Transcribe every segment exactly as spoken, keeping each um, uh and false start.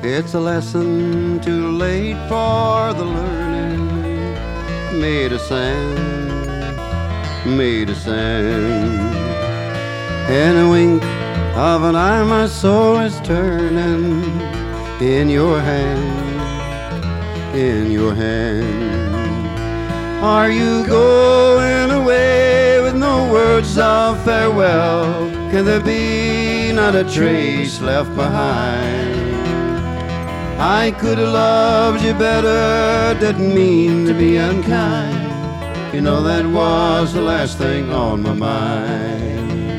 It's a lesson too late for the learning. Made of sand, made of sand. In a wink of an eye, my soul is turning in your hand, in your hand. Are you going away with no words of farewell? Can there be not a trace left behind? I could have loved you better, didn't mean to be unkind. You know that was the last thing on my mind.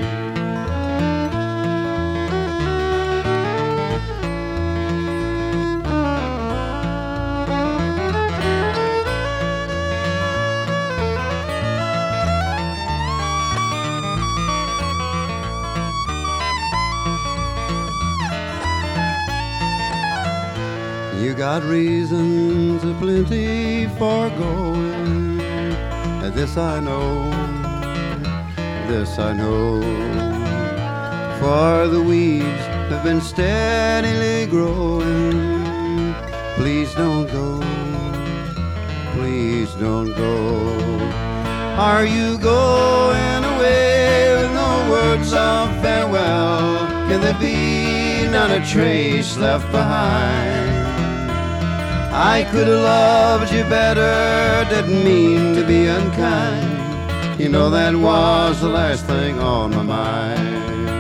You got reasons aplenty for going. This I know, this I know. For the weeds have been steadily growing. Please don't go, please don't go. Are you going away with no words of farewell? Can there be not a trace left behind? I could have loved you better, didn't mean to be unkind. You know that was the last thing on my mind.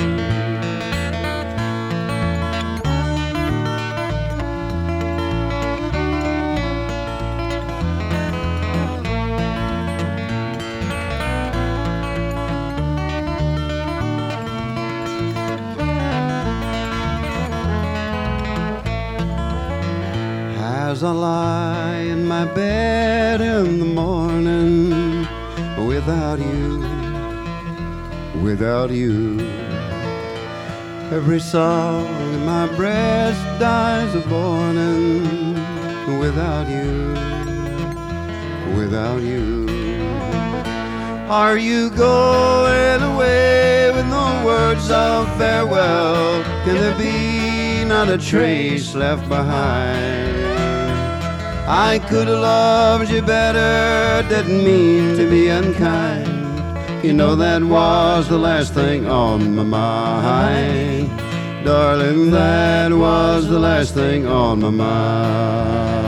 As I lie in my bed in the morning, without you, without you, every song in my breast dies a born. Without you, without you. Are you going away with no words of farewell? Can there be not a trace left behind? I could have loved you better, didn't mean to be unkind. You know that was the last thing on my mind. Darling, that was the last thing on my mind.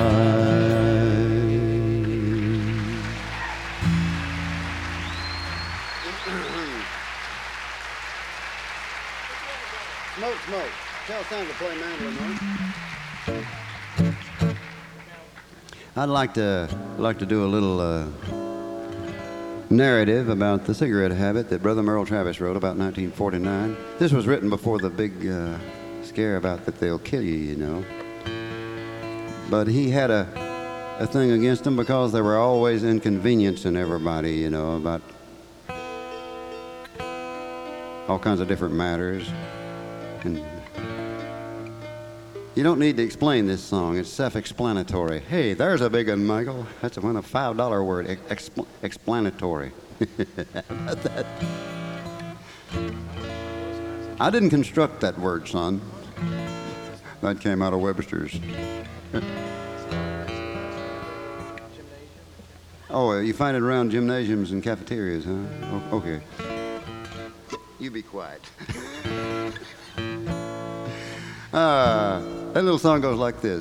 Smoke, smoke. Tell Sam to play mandolin, huh? I'd like to like to do a little uh, narrative about the cigarette habit that Brother Merle Travis wrote about nineteen forty-nine. This was written before the big uh, scare about that they'll kill you, you know. But he had a a thing against them because they were always inconveniencing everybody, you know, about all kinds of different matters. And you don't need to explain this song. It's self-explanatory. Hey, there's a big one, Michael. That's a five dollar word, expl explanatory. that. I didn't construct that word, son. That came out of Webster's. Oh, you find it around gymnasiums and cafeterias, huh? Oh, okay. You be quiet. uh, that little song goes like this.